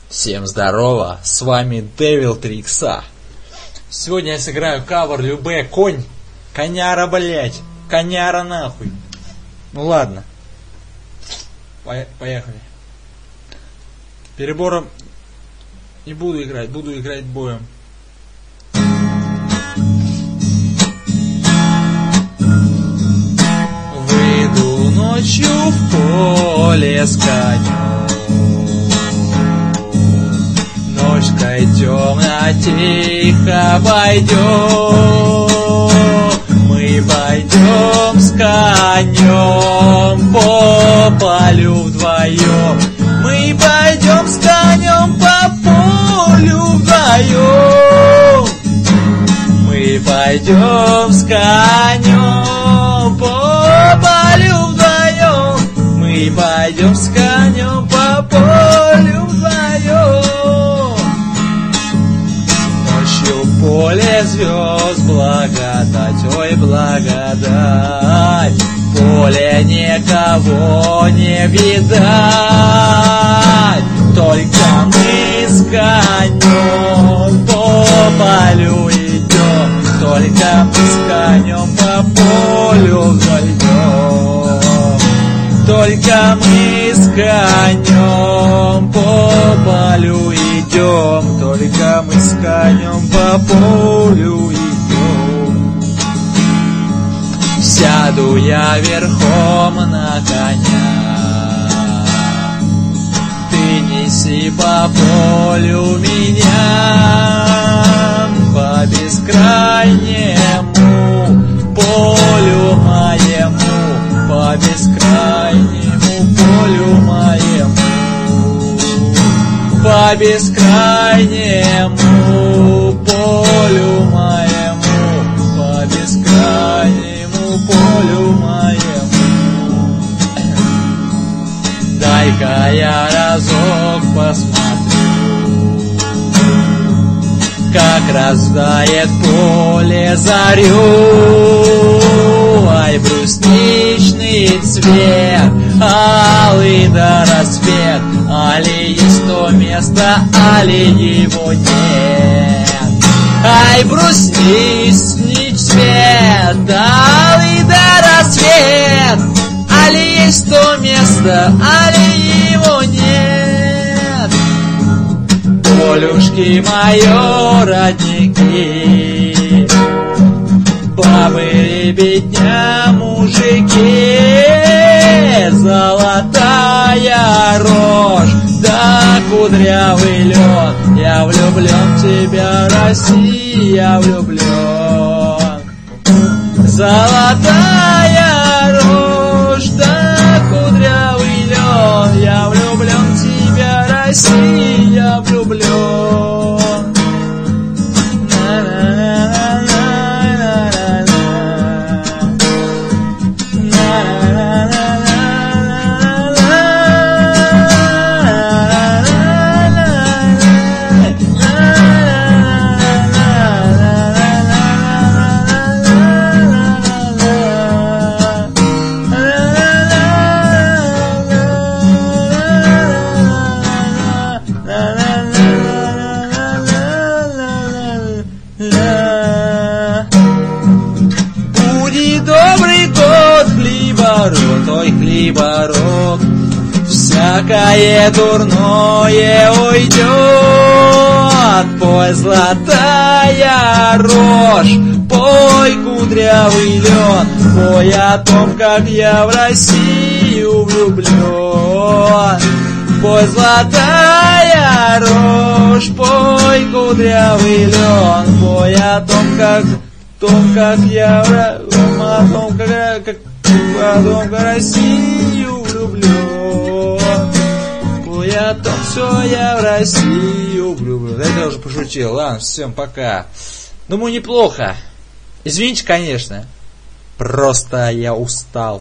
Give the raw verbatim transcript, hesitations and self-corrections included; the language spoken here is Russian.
Всем здорово, с вами Devil три икса. Сегодня я сыграю кавер Любэ конь. Коняра, блять, коняра нахуй. Ну ладно, поехали. Перебором не буду играть, буду играть боем. Выйду ночью в поле с конем. Ночкой темно тихо пойдем. Мы пойдем с конем по полю вдвоем. Мы пойдем с конем по полю вдвоем. Мы пойдем с конем по полю вдвоем. Мы пойдем с конем по полю вдвоем. Поле звезд, благодать, ой, благодать, поле никого не видать, только мы с конем по полю идем, только мы с конем по полю вдвоем, только мы с конем по полю идем, только мы с конем по полю идем. Сяду я верхом на коня, ты неси по полю меня, по бескрайнему полю моему, по бескрайнему полю моему. По бескрайнему полю моему, по бескрайнему полю моему. Дай-ка я разок посмотрю, как раздает поле зарю. Ай, брусничный цвет, алый до рассвет, али есть то место, али его нет. Ай, брусничный цвет, алый до рассвет, али есть то место, али его нет. Полюшки мои родники, бабы, ребятня, мужики, золотая рожь, да кудрявый лед. Я влюблен в тебя, Россия, я влюблен. Золотая рожь, да кудрявый лед. Я влюблен в тебя, Россия, я влюблен. Будет добрый год, хлебород, ой, хлебород, всякое дурное уйдет. Пой, золотая рожь, пой, кудрявый лед, пой о том, как я в Россию влюблен. Пой, золотая рожь, пой, кудрявый лед, пой о том, как, том, как я в, о том, как, как, о том, как Россию влюблен. Пой о том, что я в Россию влюблен. Это я уже пошутил. Ладно, всем пока. Думаю, неплохо. Извините, конечно. Просто я устал.